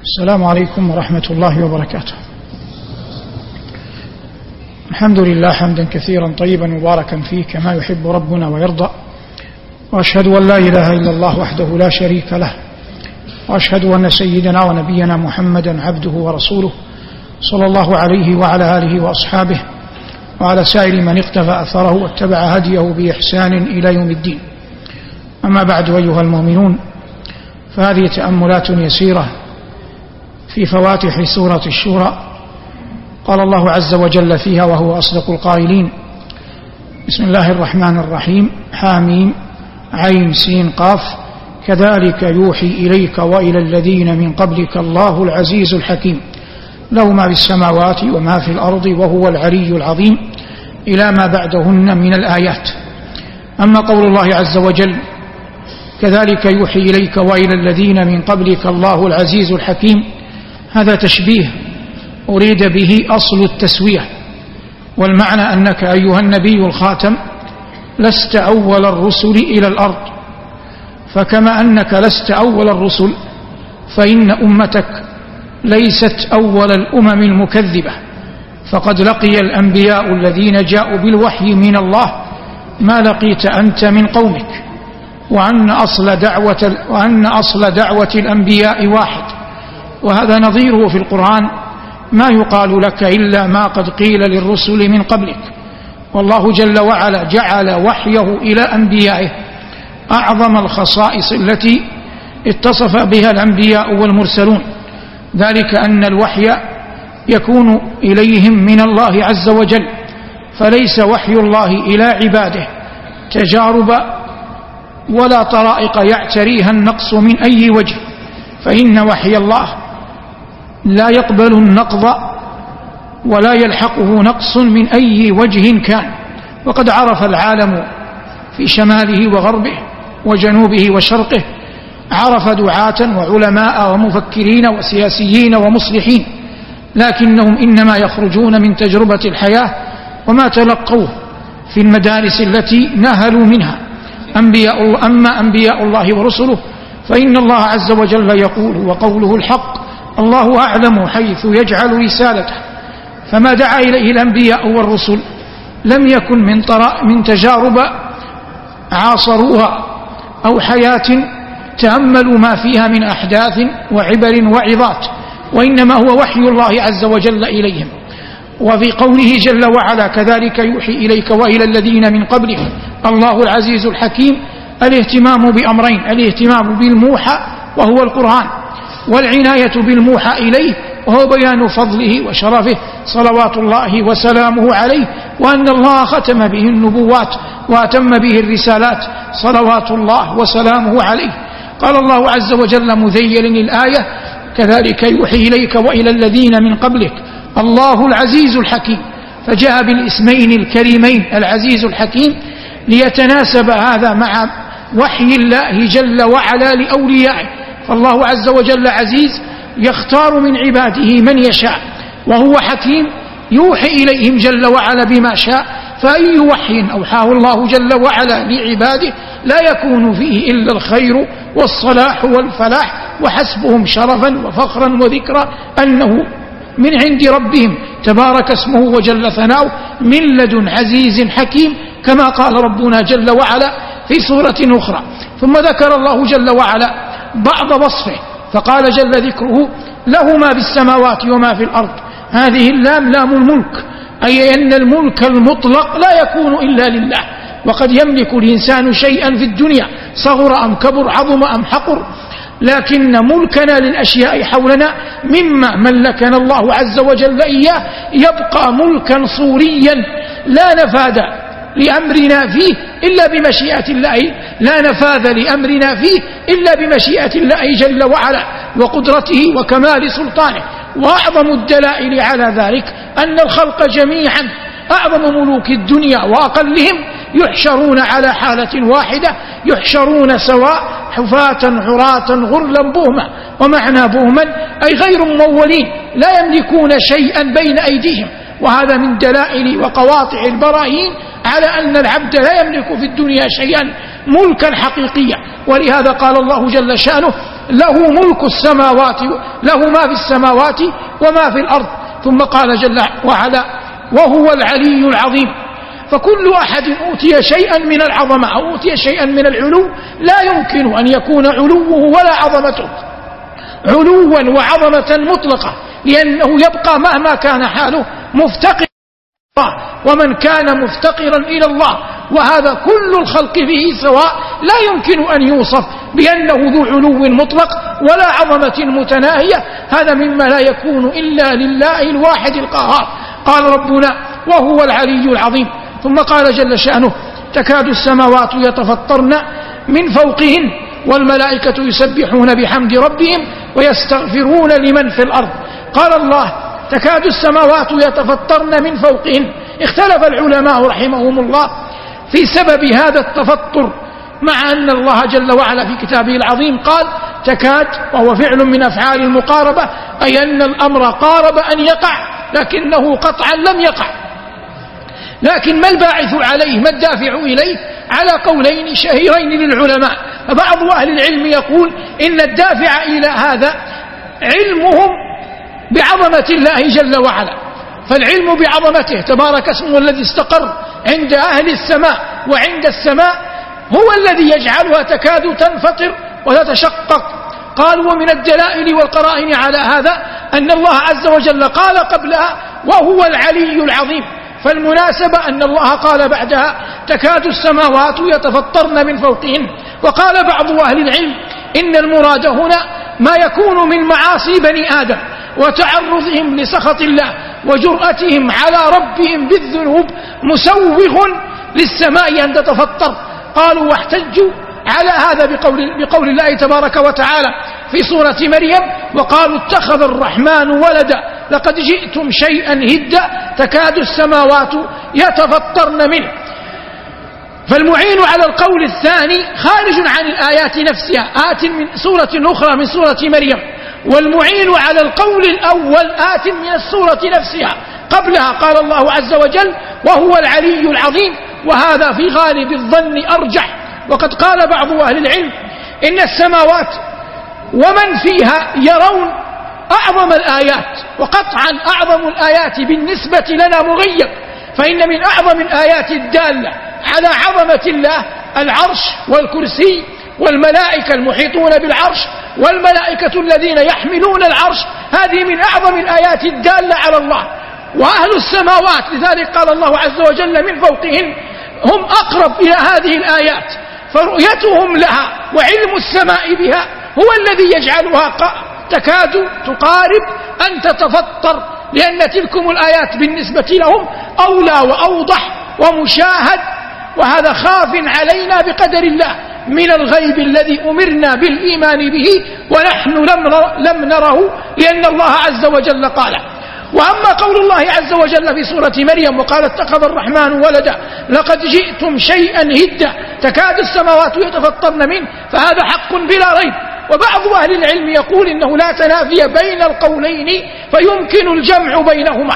السلام عليكم ورحمة الله وبركاته. الحمد لله حمدا كثيرا طيبا مباركا فيه كما يحب ربنا ويرضى، وأشهد أن لا إله إلا الله وحده لا شريك له، وأشهد أن سيدنا ونبينا محمدا عبده ورسوله صلى الله عليه وعلى آله وأصحابه وعلى سائر من اقتفى أثره واتبع هديه بإحسان إلى يوم الدين. أما بعد، أيها المؤمنون، فهذه تأملات يسيرة في فواتح سورة الشورى. قال الله عز وجل فيها وهو أصدق القائلين: بسم الله الرحمن الرحيم، حاميم عين سين قاف، كذلك يوحي إليك وإلى الذين من قبلك الله العزيز الحكيم، له ما في السماوات وما في الأرض وهو العلي العظيم، إلى ما بعدهن من الآيات. أما قول الله عز وجل كذلك يوحي إليك وإلى الذين من قبلك الله العزيز الحكيم، هذا تشبيه أريد به أصل التسوية، والمعنى أنك أيها النبي الخاتم لست أول الرسل إلى الأرض، فكما أنك لست أول الرسل فإن أمتك ليست أول الأمم المكذبة، فقد لقي الأنبياء الذين جاءوا بالوحي من الله ما لقيت أنت من قومك، وأن أصل دعوة الأنبياء واحد، وهذا نظيره في القرآن: ما يقال لك إلا ما قد قيل للرسل من قبلك. والله جل وعلا جعل وحيه إلى أنبيائه أعظم الخصائص التي اتصف بها الأنبياء والمرسلون، ذلك أن الوحي يكون إليهم من الله عز وجل، فليس وحي الله إلى عباده تجارب ولا طرائق يعتريها النقص من أي وجه، فإن وحي الله لا يقبل النقض ولا يلحقه نقص من أي وجه كان. وقد عرف العالم في شماله وغربه وجنوبه وشرقه، عرف دعاة وعلماء ومفكرين وسياسيين ومصلحين، لكنهم إنما يخرجون من تجربة الحياة وما تلقوه في المدارس التي نهلوا منها. أما أنبياء الله ورسله فإن الله عز وجل يقول وقوله الحق: الله أعلم حيث يجعل رسالته. فما دعا إليه الأنبياء والرسل لم يكن من تجارب عاصروها أو حياة تأملوا ما فيها من أحداث وعبر وعظات، وإنما هو وحي الله عز وجل إليهم. وفي قوله جل وعلا كذلك يوحي إليك وإلى الذين من قبلك الله العزيز الحكيم، الاهتمام بأمرين: الاهتمام بالموحى وهو القرآن، والعناية بالموحى إليه وهو بيان فضله وشرفه صلوات الله وسلامه عليه، وأن الله ختم به النبوات وأتم به الرسالات صلوات الله وسلامه عليه. قال الله عز وجل مذيلا الآية: كذلك يوحي إليك وإلى الذين من قبلك الله العزيز الحكيم، فجاء بالاسمين الكريمين العزيز الحكيم ليتناسب هذا مع وحي الله جل وعلا لأوليائه. فالله عز وجل عزيز يختار من عباده من يشاء، وهو حكيم يوحي إليهم جل وعلا بما شاء، فأي وحي أوحاه الله جل وعلا لعباده لا يكون فيه إلا الخير والصلاح والفلاح، وحسبهم شرفا وفخرا وذكرا أنه من عند ربهم تبارك اسمه وجل ثناؤه من لدن عزيز حكيم، كما قال ربنا جل وعلا في سورة أخرى. ثم ذكر الله جل وعلا بعض وصفه فقال جل ذكره: له ما في السماوات وما في الأرض. هذه اللام لام الملك، أي أن الملك المطلق لا يكون إلا لله، وقد يملك الإنسان شيئا في الدنيا صغر أم كبر، عظم أم حقر، لكن ملكنا للأشياء حولنا مما ملكنا الله عز وجل إياه يبقى ملكا صوريا لا نفاذ لأمرنا فيه إلا بمشيئة الله، لا نفاذ لأمرنا فيه إلا بمشيئة الله جل وعلا وقدرته وكمال سلطانه. وأعظم الدلائل على ذلك أن الخلق جميعا أعظم ملوك الدنيا وأقلهم يحشرون على حالة واحدة، يحشرون سواء حفاة عراة غرلا بهما. ومعنى بهما أي غير ممولين، لا يملكون شيئا بين أيديهم. وهذا من دلائل وقواطع البراهين على أن العبد لا يملك في الدنيا شيئا ملكا حقيقيا. ولهذا قال الله جل شأنه: له ملك السماوات، له ما في السماوات وما في الأرض. ثم قال جل وعلا وهو العلي العظيم. فكل أحد أوتي شيئا من العظمة أو أوتي شيئا من العلو لا يمكن أن يكون علوه ولا عظمته علوا وعظمة مطلقة، لأنه يبقى مهما كان حاله مفتقر الله، ومن كان مفتقرا إلى الله وهذا كل الخلق به سواء لا يمكن أن يوصف بأنه ذو علو مطلق ولا عظمة متناهية، هذا مما لا يكون إلا لله الواحد القهار. قال ربنا وهو العلي العظيم. ثم قال جل شأنه تكاد السماوات يتفطرن من فوقهن والملائكة يسبحون بحمد ربهم ويستغفرون لمن في الأرض. قال الله تكاد السماوات يتفطرن من فوقهن. اختلف العلماء رحمهم الله في سبب هذا التفطر، مع أن الله جل وعلا في كتابه العظيم قال تكاد، وهو فعل من أفعال المقاربة، أي أن الأمر قارب أن يقع لكنه قطعا لم يقع. لكن ما الباعث عليه، ما الدافع إليه؟ على قولين شهيرين للعلماء. فبعض أهل العلم يقول إن الدافع إلى هذا علمهم بعظمة الله جل وعلا، فالعلم بعظمته تبارك اسمه الذي استقر عند أهل السماء وعند السماء هو الذي يجعلها تكاد تنفطر وتتشقق. قالوا ومن الدلائل والقرائن على هذا أن الله عز وجل قال قبلها وهو العلي العظيم، فالمناسبة أن الله قال بعدها تكاد السماوات يتفطرن من فوقهن. وقال بعض أهل العلم إن المراد هنا ما يكون من معاصي بني آدم وتعرضهم لسخط الله وجرأتهم على ربهم بالذنوب مسوغ للسماء أن تتفطر. قالوا واحتجوا على هذا بقول الله تبارك وتعالى في سورة مريم وقالوا اتخذ الرحمن ولدا لقد جئتم شيئا هدا تكاد السماوات يتفطرن منه. فالمعين على القول الثاني خارج عن الآيات نفسها، آت من سورة أخرى من سورة مريم، والمعين على القول الأول آت من السورة نفسها قبلها. قال الله عز وجل وهو العلي العظيم، وهذا في غالب الظن أرجح. وقد قال بعض أهل العلم إن السماوات ومن فيها يرون أعظم الآيات، وقطعا أعظم الآيات بالنسبة لنا مغيب، فإن من أعظم الآيات الدالة على عظمة الله العرش والكرسي والملائكة المحيطون بالعرش والملائكة الذين يحملون العرش، هذه من أعظم الآيات الدالة على الله. وأهل السماوات لذلك قال الله عز وجل من فوقهم هم أقرب إلى هذه الآيات، فرؤيتهم لها وعلم السماء بها هو الذي يجعلها تكاد تقارب أن تتفطر، لأن تلكم الآيات بالنسبة لهم أولى وأوضح ومشاهد، وهذا خاف علينا بقدر الله من الغيب الذي أمرنا بالإيمان به ونحن لم نره، لأن الله عز وجل قال. وأما قول الله عز وجل في سورة مريم وقال اتخذ الرحمن ولدا لقد جئتم شيئا هدا تكاد السماوات يتفطرن منه، فهذا حق بلا ريب. وبعض أهل العلم يقول إنه لا تنافي بين القولين فيمكن الجمع بينهما.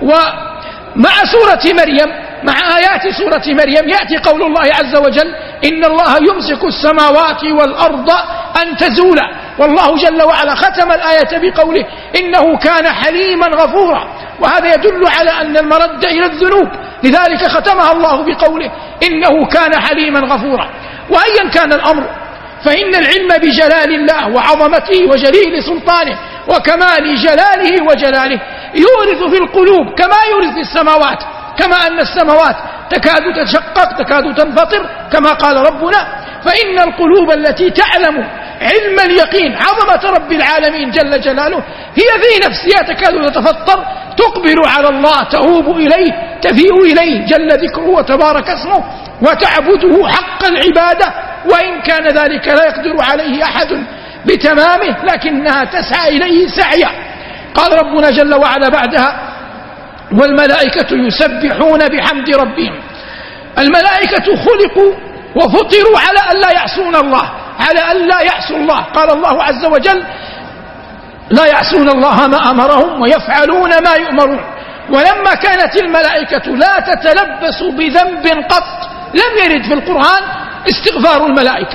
ومع سورة مريم مع آيات سورة مريم يأتي قول الله عز وجل إن الله يمسك السماوات والأرض أن تزولا، والله جل وعلا ختم الآية بقوله إنه كان حليما غفورا، وهذا يدل على أن المرد إلى الذنوب، لذلك ختمها الله بقوله إنه كان حليما غفورا. وأيا كان الأمر فإن العلم بجلال الله وعظمته وجليل سلطانه وكمال جلاله وجلاله يورث في القلوب كما يورث في السماوات، كما أن السماوات تكاد تشقق تكاد تنفطر كما قال ربنا، فإن القلوب التي تعلم علم اليقين عظمة رب العالمين جل جلاله هي في نفسها تكاد تتفطر، تقبل على الله، تهوب إليه، تفيء إليه جل ذكره وتبارك اسمه، وتعبده حق العبادة، وإن كان ذلك لا يقدر عليه أحد بتمامه لكنها تسعى إليه سعيا. قال ربنا جل وعلا بعدها والملائكة يسبحون بحمد ربهم. الملائكة خلقوا وفطروا على أن لا يعصون الله، على أن لا يعصوا الله. قال الله عز وجل لا يعصون الله ما أمرهم ويفعلون ما يؤمرون. ولما كانت الملائكة لا تتلبس بذنب قط لم يرد في القرآن استغفار الملائكة،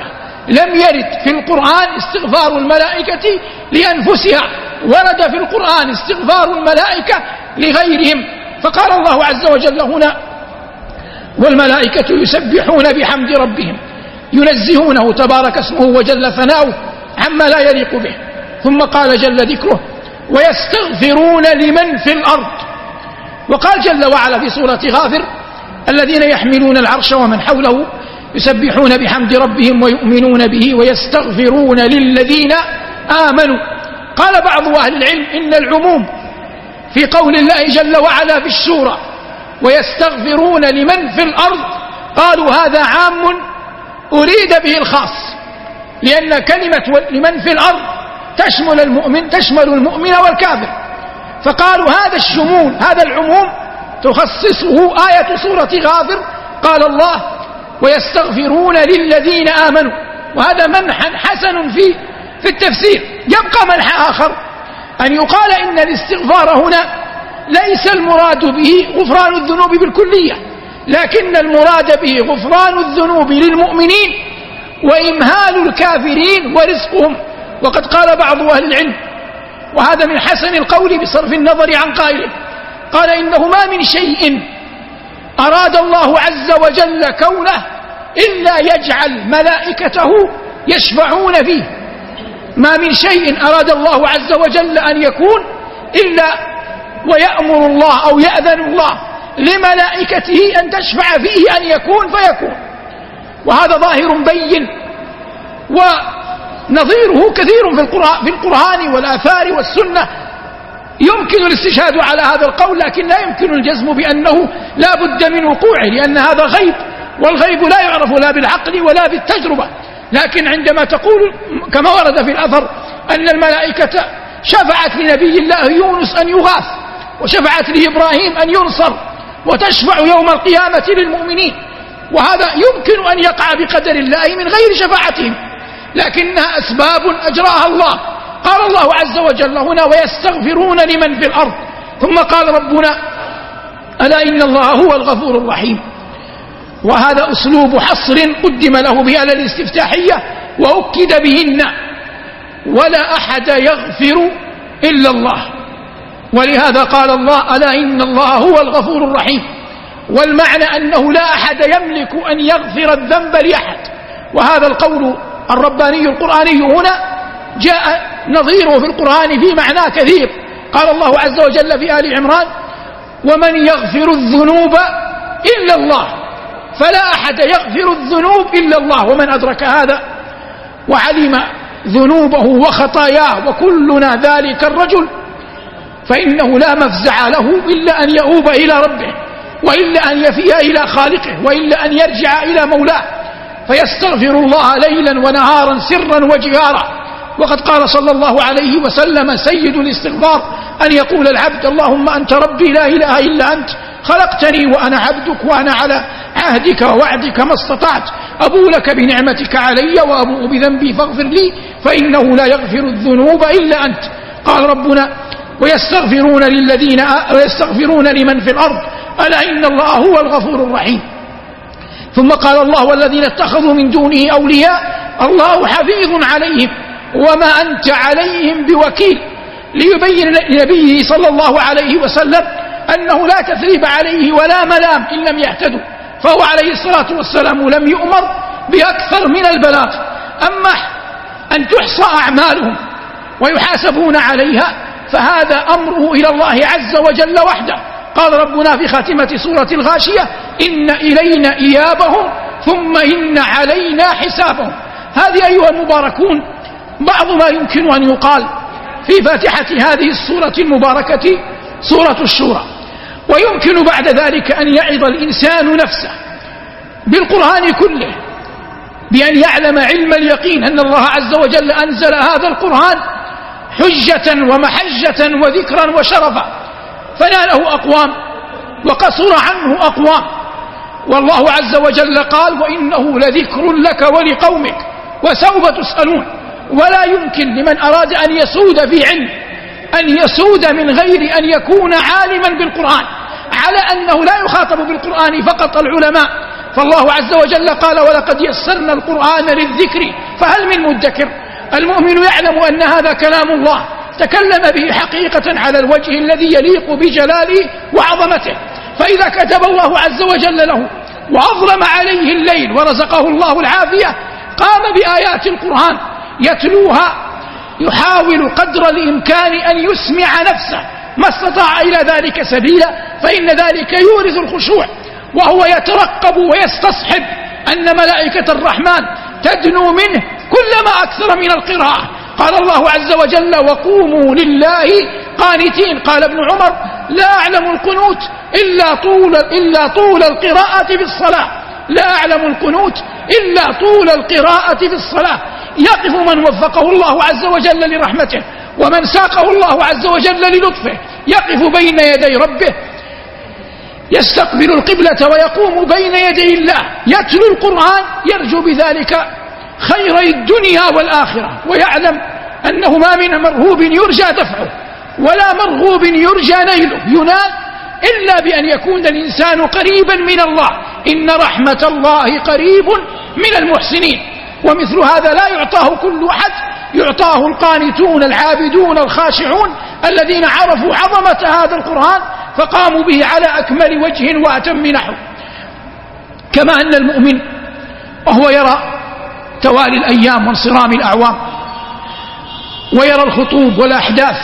لم يرد في القرآن استغفار الملائكة لأنفسها، ورد في القرآن استغفار الملائكة لغيرهم. فقال الله عز وجل هنا: والملائكة يسبحون بحمد ربهم ينزهونه تبارك اسمه وجل ثناؤه عما لا يليق به. ثم قال جل ذكره: ويستغفرون لمن في الأرض. وقال جل وعلا في سورة غافر: الذين يحملون العرش ومن حوله يسبحون بحمد ربهم ويؤمنون به ويستغفرون للذين آمنوا. قال بعض أهل العلم إن العموم في قول الله جل وعلا في الشورى ويستغفرون لمن في الأرض، قالوا هذا عام أريد به الخاص، لأن كلمة لمن في الأرض تشمل المؤمن والكافر، فقالوا هذا الشمول هذا العموم تخصصه آية سورة غافر. قال الله: ويستغفرون للذين آمنوا. وهذا منح حسن في التفسير. يبقى منح آخر أن يقال إن الاستغفار هنا ليس المراد به غفران الذنوب بالكلية، لكن المراد به غفران الذنوب للمؤمنين وإمهال الكافرين ورزقهم. وقد قال بعض أهل العلم، وهذا من حسن القول بصرف النظر عن قائله، قال: إنه ما من شيء أراد الله عز وجل كونه إلا يجعل ملائكته يشفعون فيه. ما من شيء أراد الله عز وجل أن يكون إلا ويأمر الله أو يأذن الله لملائكته أن تشفع فيه أن يكون فيكون. وهذا ظاهر بين، ونظيره كثير في القرآن والآثار والسنة. يمكن الاستشهاد على هذا القول، لكن لا يمكن الجزم بأنه لا بد من وقوعه، لأن هذا غيب، والغيب لا يعرف لا بالعقل ولا بالتجربة. لكن عندما تقول كما ورد في الأثر أن الملائكة شفعت لنبي الله يونس أن يغاث، وشفعت لإبراهيم أن ينصر، وتشفع يوم القيامة للمؤمنين، وهذا يمكن أن يقع بقدر الله من غير شفاعتهم، لكنها أسباب أجراها الله. قال الله عز وجل هنا: ويستغفرون لمن في الأرض. ثم قال ربنا: ألا إن الله هو الغفور الرحيم. وهذا أسلوب حصر قدم له بأل الاستفتاحية وأكد بهن: ولا أحد يغفر إلا الله. ولهذا قال الله: ألا إن الله هو الغفور الرحيم. والمعنى أنه لا أحد يملك أن يغفر الذنب لأحد. وهذا القول الرباني القرآني هنا جاء نظيره في القرآن في معنى كثير. قال الله عز وجل في آل عمران: ومن يغفر الذنوب إلا الله. فلا أحد يغفر الذنوب إلا الله. ومن أدرك هذا وعلم ذنوبه وخطاياه وكلنا ذلك الرجل، فإنه لا مفزع له إلا أن يؤوب إلى ربه، وإلا أن يفيء إلى خالقه، وإلا أن يرجع إلى مولاه، فيستغفر الله ليلا ونهارا سرا وجهارا. وقد قال صلى الله عليه وسلم: سيد الاستغفار أن يقول العبد: اللهم أنت ربي لا إله إلا أنت، خلقتني وأنا عبدك، وأنا على عهدك ووعدك ما استطعت، أبوء لك بنعمتك علي وأبوء بذنبي فاغفر لي فإنه لا يغفر الذنوب إلا أنت. قال ربنا: ويستغفرون لمن في الأرض ألا إن الله هو الغفور الرحيم. ثم قال الله: والذين اتخذوا من دونه أولياء الله حفيظ عليهم وما أنت عليهم بوكيل، ليبين لنبيه صلى الله عليه وسلم أنه لا تثريب عليه ولا ملام إن لم يهتدوا، فهو عليه الصلاة والسلام لم يؤمر بأكثر من البلاغ. أما أن تحصى أعمالهم ويحاسبون عليها فهذا أمره إلى الله عز وجل وحده. قال ربنا في خاتمة سورة الغاشية: إن إلينا إيابهم ثم إن علينا حسابهم. هذه أيها المباركون بعض ما يمكن أن يقال في فاتحة هذه السورة المباركة سورة الشورى. ويمكن بعد ذلك أن يعظ الإنسان نفسه بالقرآن كله بأن يعلم علم اليقين أن الله عز وجل أنزل هذا القرآن حجة ومحجة وذكرا وشرفا، فناله أقوام وقصر عنه أقوام. والله عز وجل قال: وإنه لذكر لك ولقومك وسوف تسألون. ولا يمكن لمن أراد أن يسود في علم أن يسود من غير أن يكون عالما بالقرآن، على أنه لا يخاطب بالقرآن فقط العلماء، فالله عز وجل قال ولقد يسرنا القرآن للذكر فهل من مدكر. المؤمن يعلم أن هذا كلام الله تكلم به حقيقة على الوجه الذي يليق بجلاله وعظمته، فإذا كتب الله عز وجل له وأظلم عليه الليل ورزقه الله العافية قام بآيات القرآن يتلوها يحاول قدر الإمكان أن يسمع نفسه ما استطاع إلى ذلك سبيلا، فإن ذلك يورث الخشوع، وهو يترقب ويستصحب أن ملائكة الرحمن تدنو منه كلما أكثر من القراءة. قال الله عز وجل وقوموا لله قانتين. قال ابن عمر لا أعلم القنوت إلا طول القراءة في الصلاة، لا أعلم القنوت إلا طول القراءة في الصلاة. يقف من وفقه الله عز وجل لرحمته ومن ساقه الله عز وجل للطفه، يقف بين يدي ربه يستقبل القبلة ويقوم بين يدي الله يتلو القرآن يرجو بذلك خيري الدنيا والآخرة، ويعلم أنه ما من مرهوب يرجى دفعه ولا مرغوب يرجى نيله ينال إلا بأن يكون الإنسان قريبا من الله. إن رحمة الله قريب من المحسنين، ومثل هذا لا يعطاه كل أحد، يعطاه القانتون العابدون الخاشعون الذين عرفوا عظمة هذا القرآن فقاموا به على أكمل وجه وأتم نحو. كما أن المؤمن وهو يرى توالي الأيام وانصرام الأعوام ويرى الخطوب والأحداث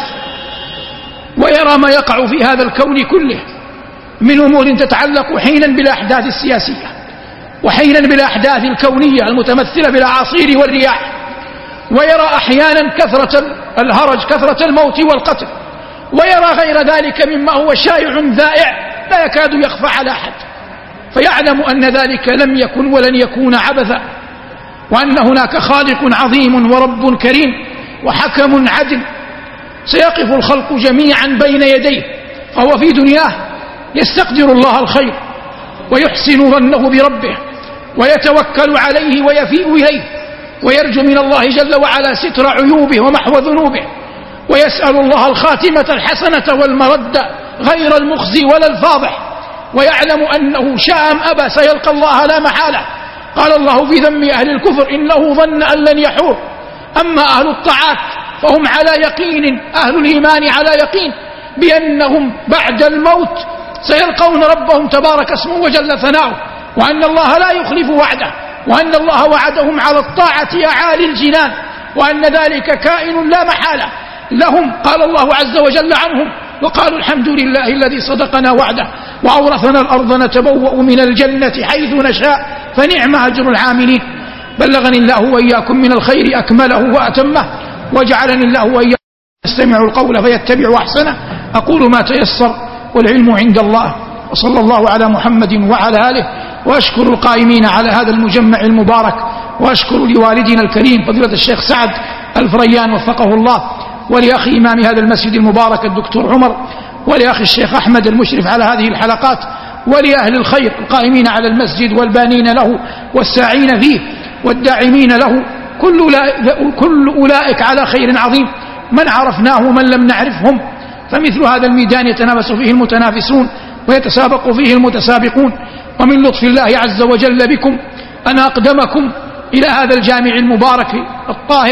ويرى ما يقع في هذا الكون كله من أمور تتعلق حينا بالأحداث السياسية وحينا بالأحداث الكونية المتمثلة بالأعاصير والرياح، ويرى أحيانا كثرة الهرج كثرة الموت والقتل، ويرى غير ذلك مما هو شائع ذائع لا يكاد يخفى على أحد، فيعلم أن ذلك لم يكن ولن يكون عبثا، وأن هناك خالق عظيم ورب كريم وحكم عدل سيقف الخلق جميعا بين يديه، فهو في دنياه يستقدر الله الخير ويحسن ظنه بربه ويتوكل عليه ويفيء إليه ويرجو من الله جل وعلا ستر عيوبه ومحو ذنوبه، ويسأل الله الخاتمة الحسنة والمرد غير المخزي ولا الفاضح، ويعلم أنه شاء أم أبى سيلقى الله لا محالة. قال الله في ذم أهل الكفر إنه ظن أن لن يحور. أما أهل الطاعات فهم على يقين، أهل الإيمان على يقين بأنهم بعد الموت سيلقون ربهم تبارك اسمه وجل ثناؤه، وأن الله لا يخلف وعده، وأن الله وعدهم على الطاعة أعالي الجنان، وأن ذلك كائن لا محالة لهم. قال الله عز وجل عنهم وقالوا الحمد لله الذي صدقنا وعده وأورثنا الأرض نتبوأ من الجنة حيث نشاء فنعم أجر العاملين. بلغني الله وإياكم من الخير أكمله وأتمه، وجعلني الله وإياكم يستمع القول فيتبع أحسنه. أقول ما تيسر والعلم عند الله، وصلى الله على محمد وعلى آله. وأشكر القائمين على هذا المجمع المبارك، وأشكر لوالدنا الكريم فضيلة الشيخ سعد الفريان وفقه الله، ولأخي إمام هذا المسجد المبارك الدكتور عمر، ولأخي الشيخ أحمد المشرف على هذه الحلقات، ولأهل الخير القائمين على المسجد والبانين له والساعين فيه والداعمين له، كل أولئك على خير عظيم، من عرفناه ومن لم نعرفهم. فمثل هذا الميدان يتنافس فيه المتنافسون ويتسابق فيه المتسابقون، ومن لطف الله عز وجل بكم أن أقدمكم إلى هذا الجامع المبارك الطاهر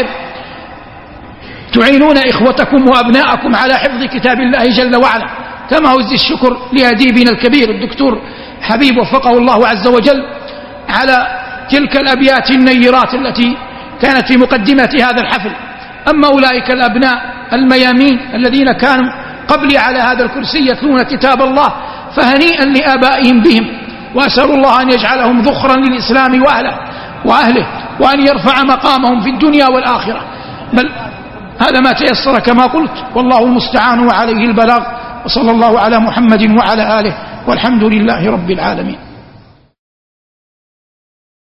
تعينون إخوتكم وأبناءكم على حفظ كتاب الله جل وعلا. كما أوزي الشكر لأديبنا الكبير الدكتور حبيب وفقه الله عز وجل على تلك الأبيات النيرات التي كانت في مقدمة هذا الحفل. أما أولئك الأبناء الميامين الذين كانوا قبلي على هذا الكرسي يتلون كتاب الله فهنيئا لآبائهم بهم، وأسأل الله أن يجعلهم ذخرا للإسلام وأهله وأن يرفع مقامهم في الدنيا والآخرة. بل هذا ما تيسر كما قلت، والله المستعان وعليه البلاغ، وصلى الله على محمد وعلى آله، والحمد لله رب العالمين.